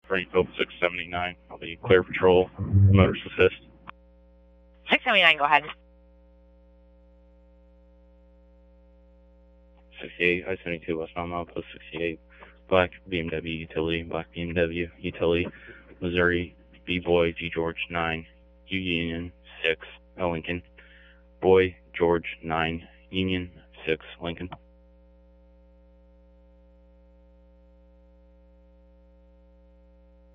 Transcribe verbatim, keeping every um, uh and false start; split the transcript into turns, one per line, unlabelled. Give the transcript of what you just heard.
Frank Pope six seventy-nine. I'll be clear patrol, motorist assist.
six seventy-nine, go ahead.
sixty-eight, I seventy-two, westbound milepost sixty-eight. Black B M W utility, black B M W utility, Missouri, B-Boy, G George nine, U Union six, Lincoln. Boy, George nine, Union six, Lincoln.